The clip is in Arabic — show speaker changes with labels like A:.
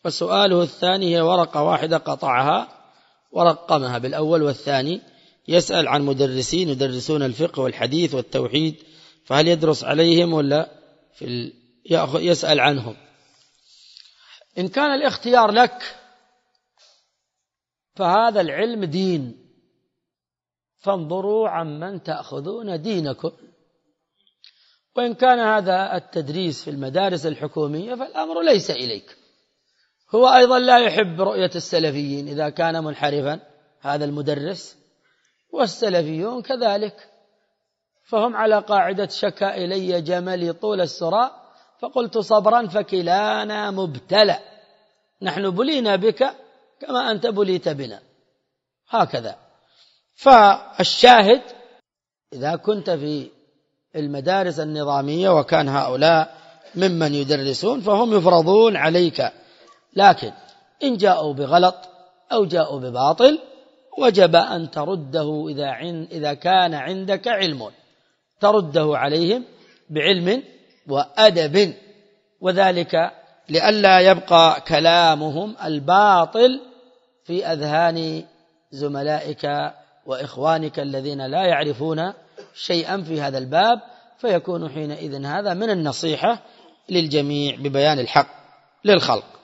A: وسؤاله الثاني هي ورقة واحدة قطعها ورقمها بالأول والثاني، يسأل عن مدرسين يدرسون الفقه والحديث والتوحيد، فهل يدرس عليهم ولا يسأل عنهم؟ إن كان الاختيار لك فهذا العلم دين، فانظروا عمن تأخذون دينكم. وإن كان هذا التدريس في المدارس الحكومية فالأمر ليس إليك. هو أيضا لا يحب رؤية السلفيين إذا كان منحرفا هذا المدرس، والسلفيون كذلك، فهم على قاعدة شكا إلي جملي طول السراء فقلت صبرا فكلانا مبتلى، نحن بلينا بك كما أنت بليت بنا، هكذا. فالشاهد إذا كنت في المدارس النظامية وكان هؤلاء ممن يدرسون فهم يفرضون عليك، لكن إن جاءوا بغلط أو جاءوا بباطل وجب أن ترده إذا كان عندك علم، ترده عليهم بعلم وأدب، وذلك لئلا يبقى كلامهم الباطل في أذهان زملائك وإخوانك الذين لا يعرفون شيئا في هذا الباب، فيكون حينئذ هذا من النصيحة للجميع ببيان الحق للخلق.